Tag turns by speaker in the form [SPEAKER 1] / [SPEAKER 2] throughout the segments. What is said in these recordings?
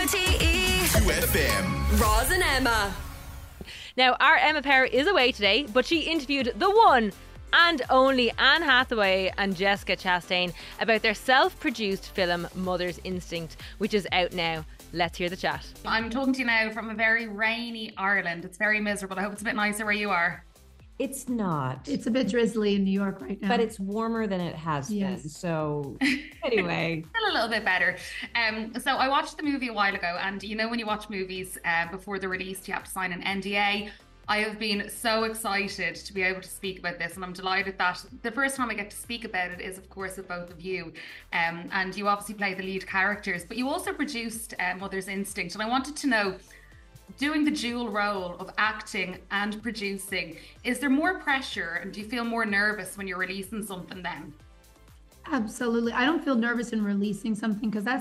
[SPEAKER 1] RTE
[SPEAKER 2] 2FM.
[SPEAKER 1] Roz and Emma.
[SPEAKER 3] Now, our Emma Power is away today, but she interviewed the one and only Anne Hathaway and Jessica Chastain about their self-produced film Mother's Instinct, which is out now. Let's hear the chat.
[SPEAKER 4] I'm talking to you now from a very rainy Ireland. It's very miserable. I hope it's a bit nicer where you are.
[SPEAKER 5] It's not.
[SPEAKER 6] It's a bit drizzly in New York right now.
[SPEAKER 5] But it's warmer than it has been. So anyway.
[SPEAKER 4] Still a little bit better. So I watched the movie a while ago, and you know when you watch movies before they're released, you have to sign an NDA. I have been so excited to be able to speak about this, and I'm delighted that the first time I get to speak about it is, of course, with both of you. And you obviously play the lead characters, but you also produced Mother's Instinct. And I wanted to know, doing the dual role of acting and producing, is there more pressure and do you feel more nervous when you're releasing something then?
[SPEAKER 6] Absolutely. I don't feel nervous in releasing something because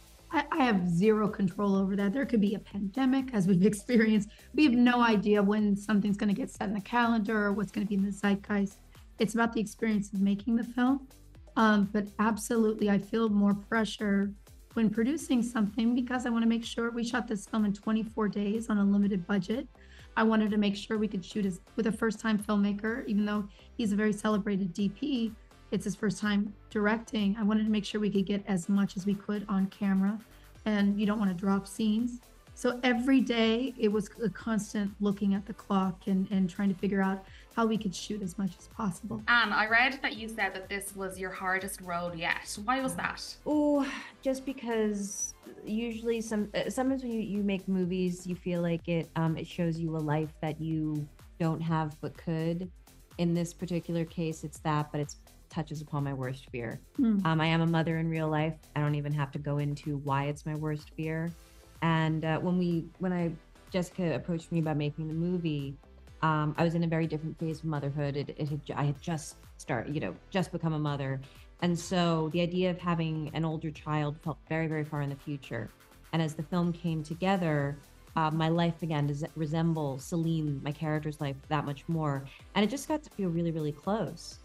[SPEAKER 6] I have zero control over that. There could be a pandemic, as we've experienced. We have no idea when something's going to get set in the calendar or what's going to be in the zeitgeist. It's about the experience of making the film. But absolutely, I feel more pressure when producing something because I want to make sure we shot this film in 24 days on a limited budget. I wanted to make sure we could shoot with a first-time filmmaker, even though he's a very celebrated DP. It's his first time directing. I wanted to make sure we could get as much as we could on camera, and you don't want to drop scenes. So every day it was a constant looking at the clock and trying to figure out how we could shoot as much as possible.
[SPEAKER 4] Anne, I read that you said that this was your hardest role yet. Why was that?
[SPEAKER 5] Oh, just because usually sometimes when you make movies, you feel like it shows you a life that you don't have but could. In this particular case, it's that, but it touches upon my worst fear. I am a mother in real life. I don't even have to go into why it's my worst fear. And when Jessica approached me about making the movie, I was in a very different phase of motherhood. I had just become a mother. And so the idea of having an older child felt very, very far in the future. And as the film came together, my life began to resemble Celine, my character's life, that much more. And it just got to feel really, really close.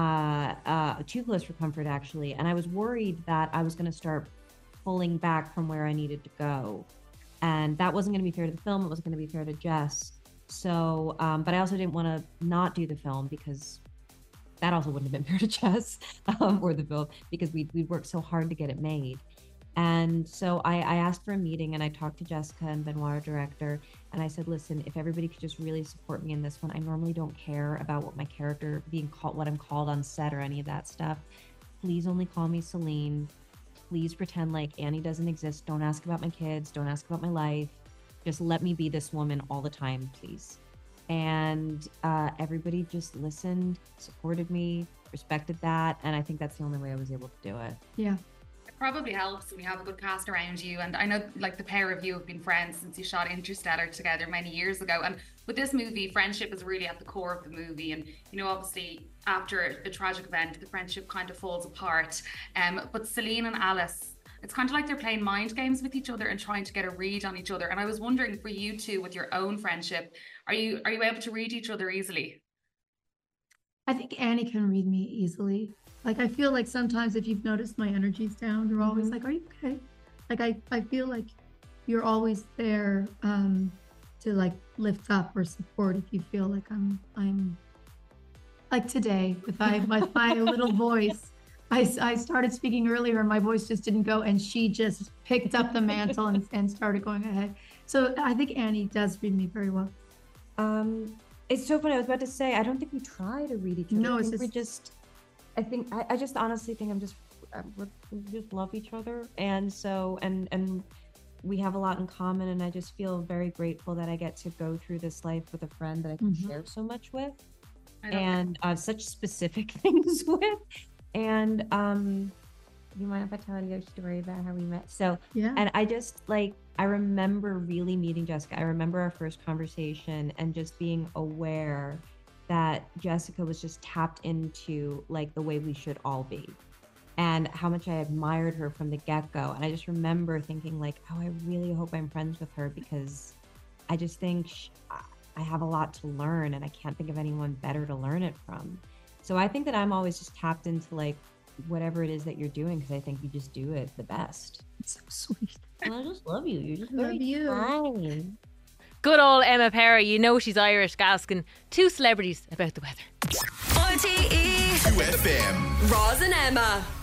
[SPEAKER 5] Too close for comfort, actually. And I was worried that I was going to start pulling back from where I needed to go. And that wasn't going to be fair to the film. It wasn't going to be fair to Jess. So, but I also didn't want to not do the film because that also wouldn't have been fair to Jess or the film because we'd worked so hard to get it made. And so I asked for a meeting and I talked to Jessica and Benoit, our director, and I said, listen, if everybody could just really support me in this one, I normally don't care about what my character what I'm called on set or any of that stuff. Please only call me Celine. Please pretend like Annie doesn't exist. Don't ask about my kids. Don't ask about my life. Just let me be this woman all the time, please. And everybody just listened, supported me, respected that. And I think that's the only way I was able to do it.
[SPEAKER 6] Yeah.
[SPEAKER 4] It probably helps when you have a good cast around you. And I know like the pair of you have been friends since you shot Interstellar together many years ago. And with this movie, friendship is really at the core of the movie. And, you know, obviously after a tragic event, the friendship kind of falls apart. But Celine and Alice, it's kind of like they're playing mind games with each other and trying to get a read on each other. And I was wondering for you two with your own friendship, are you able to read each other easily?
[SPEAKER 6] I think Annie can read me easily. Like, I feel like sometimes if you've noticed my energy's down, you're always like, are you okay? Like, I feel like you're always there to like lift up or support if you feel like I'm like today with my little voice. I started speaking earlier and my voice just didn't go and she just picked up the mantle and started going ahead. So I think Annie does read me very well.
[SPEAKER 5] It's so funny. I was about to say, I don't think we try to read each other.
[SPEAKER 6] No,
[SPEAKER 5] I just honestly think we just love each other. And so, and we have a lot in common. And I just feel very grateful that I get to go through this life with a friend that I can share so much with and such specific things with. And you mind if I tell you a story about how we met? So,
[SPEAKER 6] yeah.
[SPEAKER 5] And I remember really meeting Jessica. I remember our first conversation and just being aware that Jessica was just tapped into like the way we should all be and how much I admired her from the get-go. And I just remember thinking like, oh, I really hope I'm friends with her because I just think I have a lot to learn and I can't think of anyone better to learn it from. So I think that I'm always just tapped into like whatever it is that you're doing because I think you just do it the best.
[SPEAKER 6] It's so sweet.
[SPEAKER 5] I just love you. You're just
[SPEAKER 6] Love
[SPEAKER 5] very
[SPEAKER 6] you.
[SPEAKER 5] kind.
[SPEAKER 3] Good old Emma Perry. You know she's Irish, Gascon. Two celebrities about the weather.
[SPEAKER 1] RTE
[SPEAKER 2] 2FM.
[SPEAKER 1] Roz and Emma.